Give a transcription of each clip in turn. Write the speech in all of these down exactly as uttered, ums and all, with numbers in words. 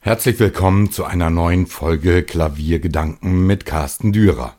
Herzlich willkommen zu einer neuen Folge Klaviergedanken mit Carsten Dürer.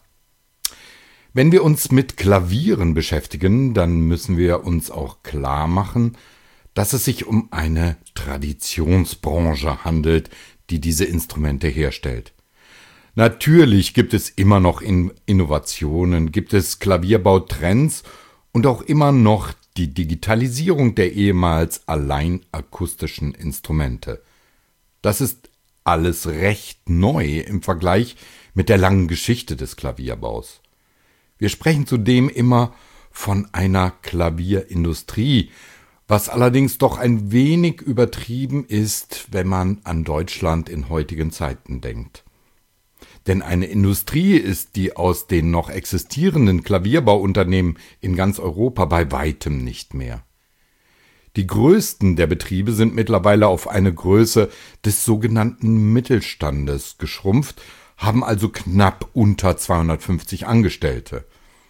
Wenn wir uns mit Klavieren beschäftigen, dann müssen wir uns auch klar machen, dass es sich um eine Traditionsbranche handelt, die diese Instrumente herstellt. Natürlich gibt es immer noch Innovationen, gibt es Klavierbautrends und auch immer noch die Digitalisierung der ehemals allein akustischen Instrumente. Das ist alles recht neu im Vergleich mit der langen Geschichte des Klavierbaus. Wir sprechen zudem immer von einer Klavierindustrie, was allerdings doch ein wenig übertrieben ist, wenn man an Deutschland in heutigen Zeiten denkt. Denn eine Industrie ist die aus den noch existierenden Klavierbauunternehmen in ganz Europa bei weitem nicht mehr. Die größten der Betriebe sind mittlerweile auf eine Größe des sogenannten Mittelstandes geschrumpft, haben also knapp unter zweihundertfünfzig Angestellte.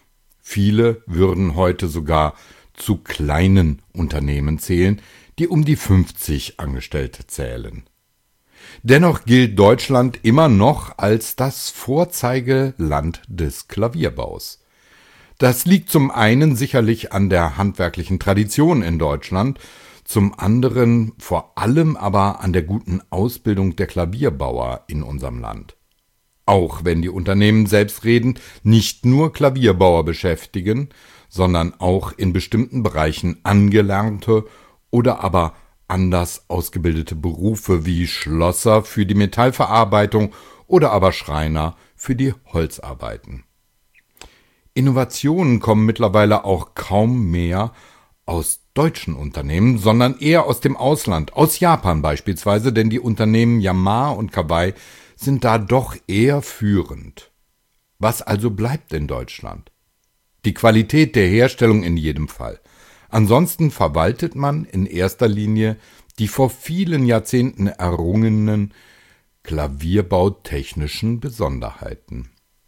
Viele würden heute sogar zu kleinen Unternehmen zählen, die um die fünfzig Angestellte zählen. Dennoch gilt Deutschland immer noch als das Vorzeigeland des Klavierbaus. Das liegt zum einen sicherlich an der handwerklichen Tradition in Deutschland, zum anderen vor allem aber an der guten Ausbildung der Klavierbauer in unserem Land. Auch wenn die Unternehmen selbstredend nicht nur Klavierbauer beschäftigen, sondern auch in bestimmten Bereichen angelernte oder aber anders ausgebildete Berufe wie Schlosser für die Metallverarbeitung oder aber Schreiner für die Holzarbeiten. Innovationen kommen mittlerweile auch kaum mehr aus deutschen Unternehmen, sondern eher aus dem Ausland, aus Japan beispielsweise, denn die Unternehmen Yamaha und Kawai sind da doch eher führend. Was also bleibt in Deutschland? Die Qualität der Herstellung in jedem Fall. Ansonsten verwaltet man in erster Linie die vor vielen Jahrzehnten errungenen klavierbautechnischen Besonderheiten.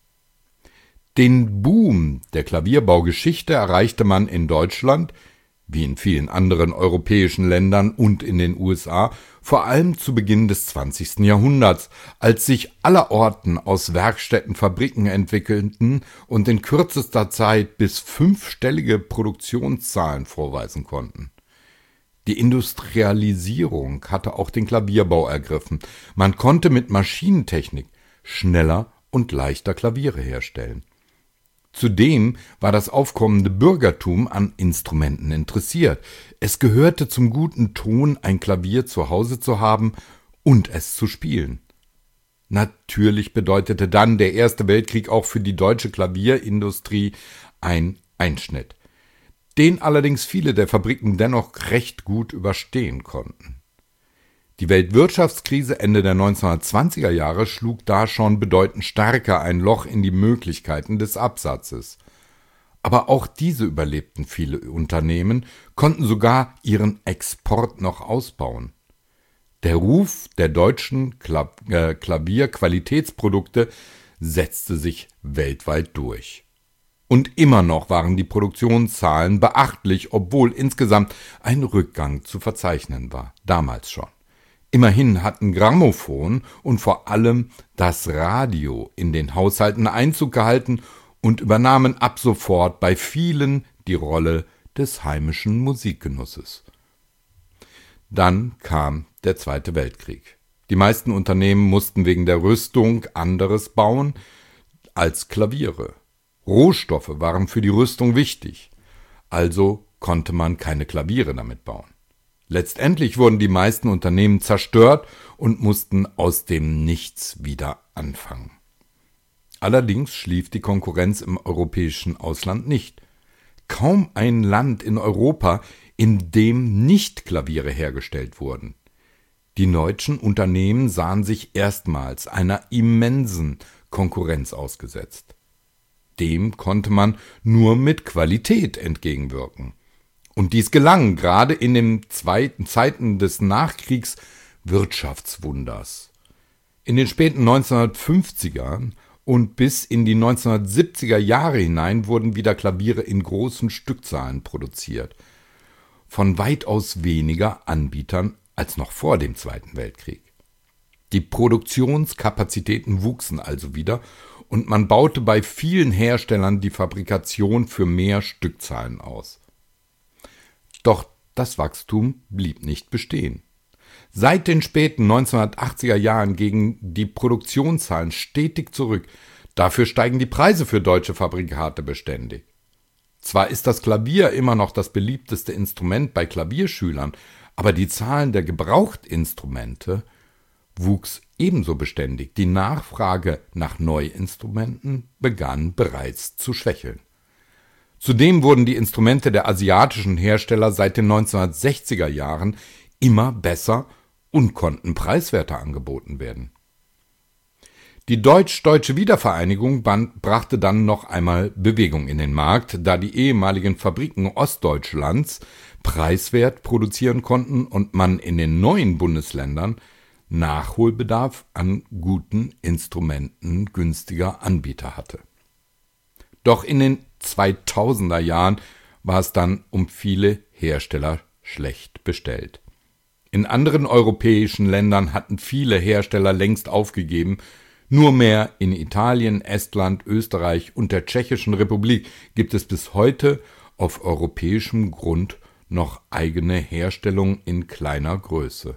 Den Boom der Klavierbaugeschichte erreichte man in Deutschland, wie in vielen anderen europäischen Ländern und in den U S A, vor allem zu Beginn des zwanzigsten Jahrhunderts, als sich allerorten aus Werkstätten Fabriken entwickelten und in kürzester Zeit bis fünfstellige Produktionszahlen vorweisen konnten. Die Industrialisierung hatte auch den Klavierbau ergriffen. Man konnte mit Maschinentechnik schneller und leichter Klaviere herstellen. Zudem war das aufkommende Bürgertum an Instrumenten interessiert. Es gehörte zum guten Ton, ein Klavier zu Hause zu haben und es zu spielen. Natürlich bedeutete dann der Erste Weltkrieg auch für die deutsche Klavierindustrie ein Einschnitt, den allerdings viele der Fabriken dennoch recht gut überstehen konnten. Die Weltwirtschaftskrise Ende der neunzehnhundertzwanziger Jahre schlug da schon bedeutend stärker ein Loch in die Möglichkeiten des Absatzes. Aber auch diese überlebten viele Unternehmen, konnten sogar ihren Export noch ausbauen. Der Ruf der deutschen Kla- äh, Klavierqualitätsprodukte setzte sich weltweit durch. Und immer noch waren die Produktionszahlen beachtlich, obwohl insgesamt ein Rückgang zu verzeichnen war, damals schon. Immerhin hatten Grammophon und vor allem das Radio in den Haushalten Einzug gehalten und übernahmen ab sofort bei vielen die Rolle des heimischen Musikgenusses. Dann kam der Zweite Weltkrieg. Die meisten Unternehmen mussten wegen der Rüstung anderes bauen als Klaviere. Rohstoffe waren für die Rüstung wichtig, also konnte man keine Klaviere damit bauen. Letztendlich wurden die meisten Unternehmen zerstört und mussten aus dem Nichts wieder anfangen. Allerdings schlief die Konkurrenz im europäischen Ausland nicht. Kaum ein Land in Europa, in dem nicht Klaviere hergestellt wurden. Die deutschen Unternehmen sahen sich erstmals einer immensen Konkurrenz ausgesetzt. Dem konnte man nur mit Qualität entgegenwirken. Und dies gelang gerade in den zweiten Zeiten des Nachkriegs Wirtschaftswunders. In den späten neunzehnhundertfünfzigern und bis in die neunzehnhundertsiebziger Jahre hinein wurden wieder Klaviere in großen Stückzahlen produziert. Von weitaus weniger Anbietern als noch vor dem Zweiten Weltkrieg. Die Produktionskapazitäten wuchsen also wieder und man baute bei vielen Herstellern die Fabrikation für mehr Stückzahlen aus. Doch das Wachstum blieb nicht bestehen. Seit den späten neunzehnhundertachtziger Jahren gingen die Produktionszahlen stetig zurück. Dafür steigen die Preise für deutsche Fabrikate beständig. Zwar ist das Klavier immer noch das beliebteste Instrument bei Klavierschülern, aber die Zahlen der Gebrauchtinstrumente wuchs ebenso beständig. Die Nachfrage nach Neuinstrumenten begann bereits zu schwächeln. Zudem wurden die Instrumente der asiatischen Hersteller seit den neunzehnhundertsechziger Jahren immer besser und konnten preiswerter angeboten werden. Die deutsch-deutsche Wiedervereinigung brachte dann noch einmal Bewegung in den Markt, da die ehemaligen Fabriken Ostdeutschlands preiswert produzieren konnten und man in den neuen Bundesländern Nachholbedarf an guten Instrumenten günstiger Anbieter hatte. Doch in den zweitausender Jahren war es dann um viele Hersteller schlecht bestellt. In anderen europäischen Ländern hatten viele Hersteller längst aufgegeben. Nur mehr in Italien, Estland, Österreich und der Tschechischen Republik gibt es bis heute auf europäischem Grund noch eigene Herstellung in kleiner Größe.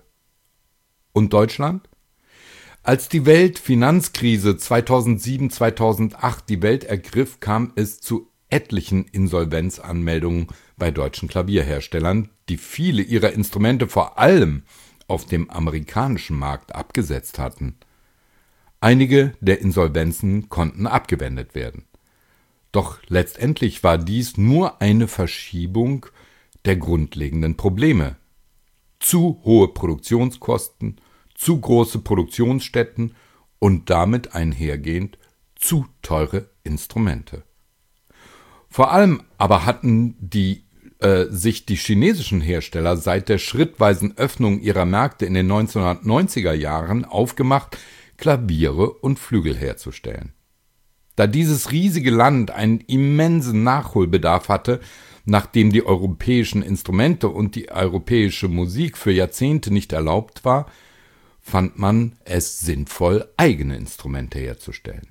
Und Deutschland? Als die Weltfinanzkrise zweitausendsieben zweitausendacht die Welt ergriff, kam es zu etlichen Insolvenzanmeldungen bei deutschen Klavierherstellern, die viele ihrer Instrumente vor allem auf dem amerikanischen Markt abgesetzt hatten. Einige der Insolvenzen konnten abgewendet werden. Doch letztendlich war dies nur eine Verschiebung der grundlegenden Probleme. Zu hohe Produktionskosten, zu große Produktionsstätten und damit einhergehend zu teure Instrumente. Vor allem aber hatten die, äh, sich die chinesischen Hersteller seit der schrittweisen Öffnung ihrer Märkte in den neunzehnhundertneunziger Jahren aufgemacht, Klaviere und Flügel herzustellen. Da dieses riesige Land einen immensen Nachholbedarf hatte, nachdem die europäischen Instrumente und die europäische Musik für Jahrzehnte nicht erlaubt war, fand man es sinnvoll, eigene Instrumente herzustellen.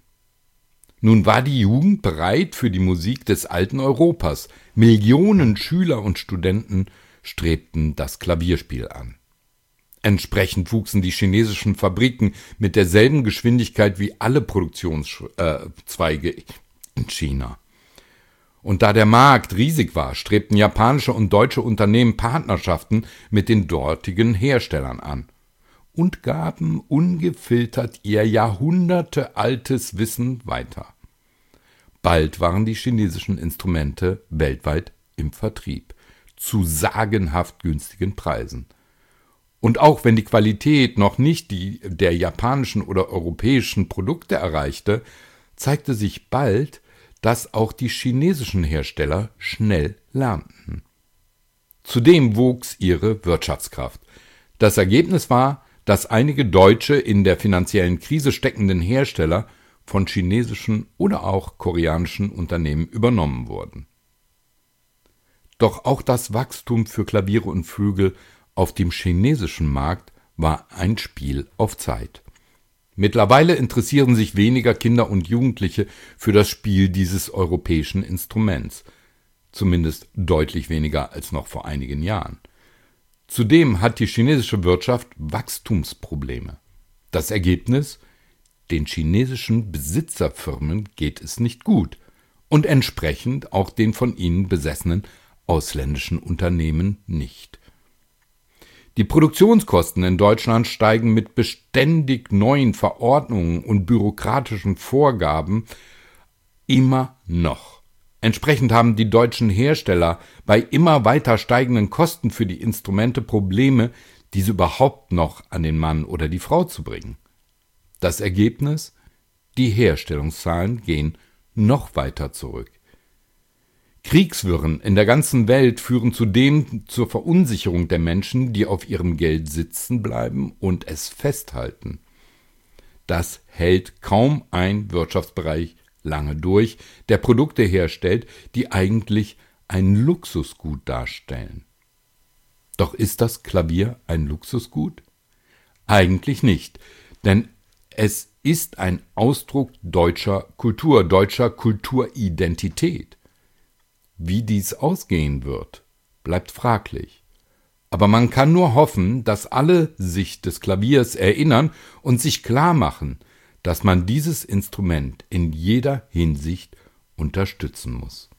Nun war die Jugend bereit für die Musik des alten Europas. Millionen Schüler und Studenten strebten das Klavierspiel an. Entsprechend wuchsen die chinesischen Fabriken mit derselben Geschwindigkeit wie alle Produktionszweige in China. Und da der Markt riesig war, strebten japanische und deutsche Unternehmen Partnerschaften mit den dortigen Herstellern an und gaben ungefiltert ihr jahrhundertealtes Wissen weiter. Bald waren die chinesischen Instrumente weltweit im Vertrieb, zu sagenhaft günstigen Preisen. Und auch wenn die Qualität noch nicht die der japanischen oder europäischen Produkte erreichte, zeigte sich bald, dass auch die chinesischen Hersteller schnell lernten. Zudem wuchs ihre Wirtschaftskraft. Das Ergebnis war, dass einige deutsche in der finanziellen Krise steckenden Hersteller von chinesischen oder auch koreanischen Unternehmen übernommen wurden. Doch auch das Wachstum für Klaviere und Flügel auf dem chinesischen Markt war ein Spiel auf Zeit. Mittlerweile interessieren sich weniger Kinder und Jugendliche für das Spiel dieses europäischen Instruments, zumindest deutlich weniger als noch vor einigen Jahren. Zudem hat die chinesische Wirtschaft Wachstumsprobleme. Das Ergebnis: Den chinesischen Besitzerfirmen geht es nicht gut und entsprechend auch den von ihnen besessenen ausländischen Unternehmen nicht. Die Produktionskosten in Deutschland steigen mit beständig neuen Verordnungen und bürokratischen Vorgaben immer noch. Entsprechend haben die deutschen Hersteller bei immer weiter steigenden Kosten für die Instrumente Probleme, diese überhaupt noch an den Mann oder die Frau zu bringen. Das Ergebnis: Die Herstellungszahlen gehen noch weiter zurück. Kriegswirren in der ganzen Welt führen zudem zur Verunsicherung der Menschen, die auf ihrem Geld sitzen bleiben und es festhalten. Das hält kaum ein Wirtschaftsbereich lange durch, der Produkte herstellt, die eigentlich ein Luxusgut darstellen. Doch ist das Klavier ein Luxusgut? Eigentlich nicht, Denn es ist ein Ausdruck deutscher Kultur, deutscher Kulturidentität. Wie dies ausgehen wird, bleibt fraglich. Aber man kann nur hoffen, dass alle sich des Klaviers erinnern und sich klar machen, dass man dieses Instrument in jeder Hinsicht unterstützen muss.